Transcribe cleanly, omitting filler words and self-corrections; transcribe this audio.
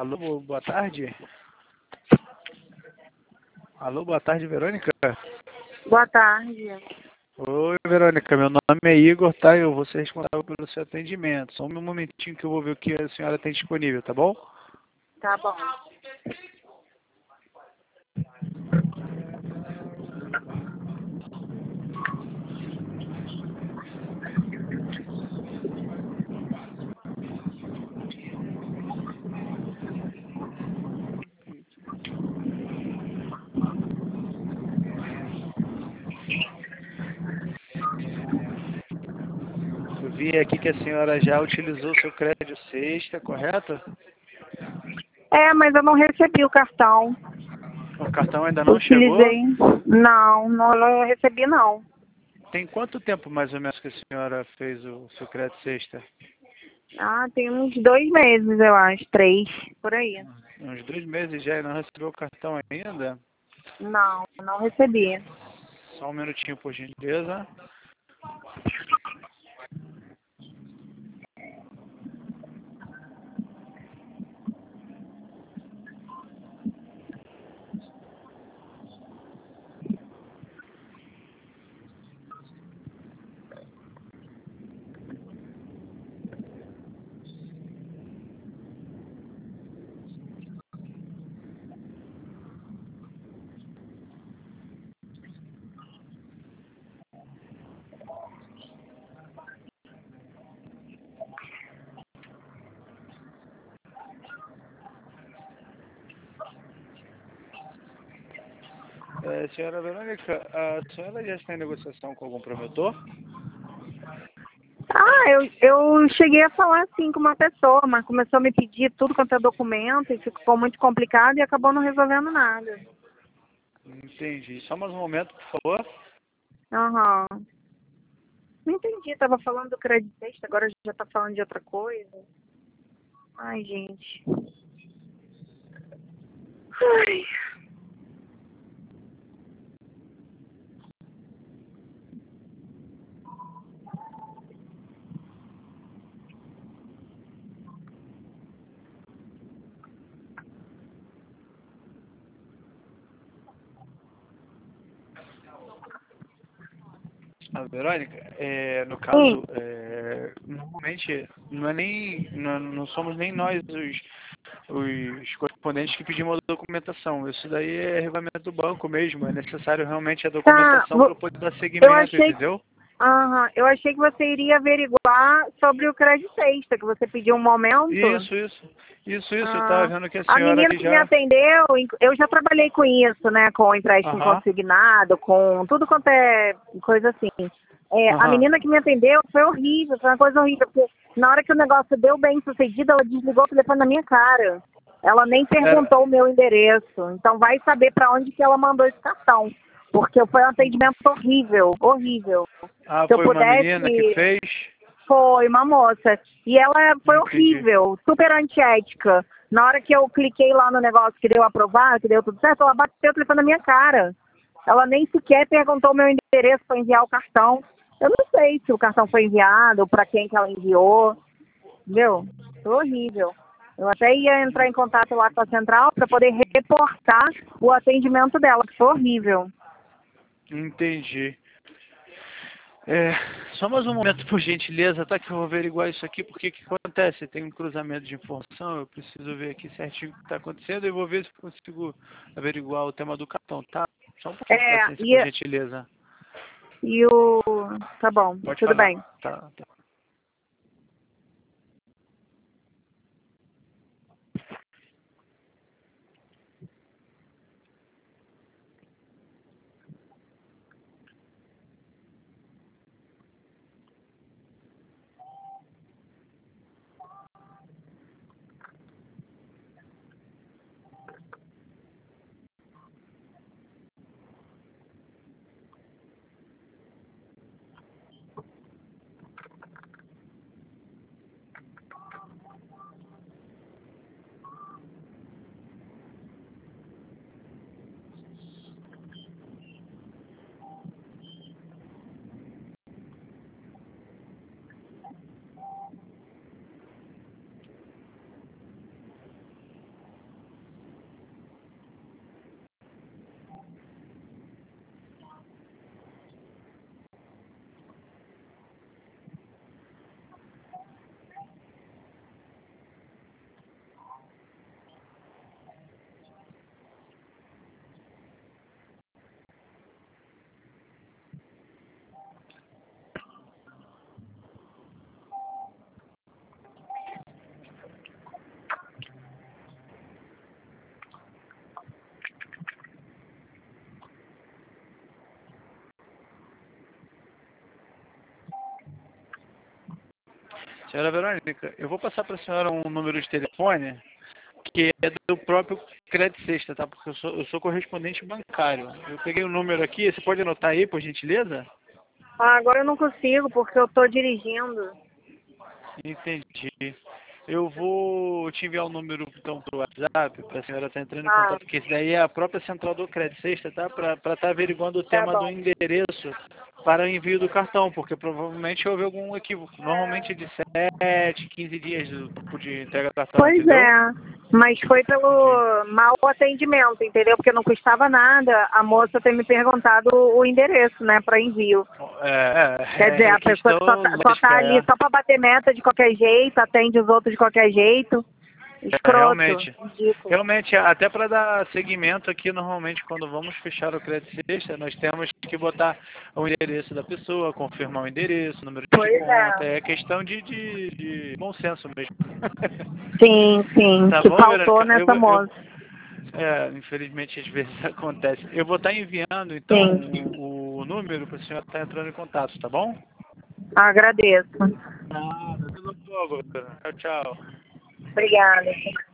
Alô, boa tarde. Alô, boa tarde, Verônica. Boa tarde. Oi, Verônica, meu nome é Igor, tá? Eu vou ser responsável pelo seu atendimento. Só um momentinho que eu vou ver o que a senhora tem disponível, tá bom? Tá bom. Eu vi aqui que a senhora já utilizou seu crédito sexta, correto? Mas eu não recebi o cartão. O cartão ainda não chegou? Utilizei. Não recebi não. Tem quanto tempo mais ou menos que a senhora fez o seu crédito sexta? Tem uns 2 meses, eu acho. 3, por aí. Uns 2 meses já e não recebeu o cartão ainda? Não recebi. Só um minutinho, por gentileza. Senhora Verônica, a senhora já está em negociação com algum promotor? Eu cheguei a falar assim com uma pessoa, mas começou a me pedir tudo quanto é documento e ficou muito complicado e acabou não resolvendo nada. Entendi. Só mais um momento, por favor. Aham. Não entendi, tava falando do crédito sexta, agora já tá falando de outra coisa. Ai, gente. Ai. A Verônica, no caso, normalmente não somos nem nós os correspondentes que pedimos a documentação. Isso daí é regulamento do banco mesmo. É necessário realmente a Tá, documentação para poder dar eu seguimento, achei, entendeu? eu achei que você iria averiguar sobre o crédito sexta, que você pediu um momento. Isso. Eu estava Ah, vendo que a a senhora menina aqui que me já... atendeu, eu já trabalhei com isso, né? Com empréstimo Aham, consignado, com tudo quanto é coisa assim. A aham. menina que me atendeu foi horrível, foi uma coisa horrível, porque na hora que o negócio deu bem sucedido, ela desligou o telefone na minha cara. Ela nem Era... perguntou o meu endereço. Então vai saber para onde que ela mandou esse cartão. Porque foi um atendimento horrível, horrível. Ah, Se eu foi uma menina que pudesse, fez? foi uma moça. E ela foi Entendi. horrível, super antiética. Na hora que eu cliquei lá no negócio que deu aprovar, que deu tudo certo, ela bateu o telefone na minha cara. Ela nem sequer perguntou o meu endereço para enviar o cartão. Eu não sei se o cartão foi enviado, para quem que ela enviou. Entendeu? Foi horrível. Eu até ia entrar em contato lá com a central para poder reportar o atendimento dela, que foi horrível. Entendi. Só mais um momento, por gentileza, tá? Que eu vou averiguar isso aqui, porque o que acontece? Tem um cruzamento de informação, eu preciso ver aqui certinho o que está acontecendo e vou ver se consigo averiguar o tema do cartão, tá? Só um pouquinho de paciência, por E, gentileza. e o... Tá bom, Pode tudo falar. bem. Tá. Senhora Verônica, eu vou passar para a senhora um número de telefone que é do próprio Crédito Sexta, tá? Porque eu sou correspondente bancário. Eu peguei o número aqui, você pode anotar aí, por gentileza? Ah, agora eu não consigo porque eu tô dirigindo. Entendi. Eu vou te enviar o número então pro WhatsApp para a senhora estar entrando em Ah, contato, porque esse daí é a própria central do Crédito Sexta, tá? Para estar averiguando o tá tema do bom. endereço para o envio do cartão, porque provavelmente houve algum equívoco. Normalmente é de 7, 15 dias do tempo de entrega do cartão, Pois entendeu? é, mas foi Entendi. pelo mau atendimento, entendeu? Porque não custava nada a moça ter me perguntado o endereço, né, para envio. Quer dizer, É a pessoa questão que só tá lógica, ali só para bater meta de qualquer jeito, atende os outros de qualquer jeito. Escroto, realmente. ridículo. Realmente, até para dar seguimento aqui, normalmente quando vamos fechar o crédito sexta, nós temos que botar o endereço da pessoa, confirmar o endereço, o número de Pois conta, é. é questão de bom senso mesmo. Sim, sim, Tá que bom, faltou Verônica? nessa moça. Infelizmente às vezes acontece. Eu vou estar enviando então Sim, o número para o senhor estar entrando em contato, tá bom? agradeço. Nada, até logo. Tchau, tchau. Obrigada.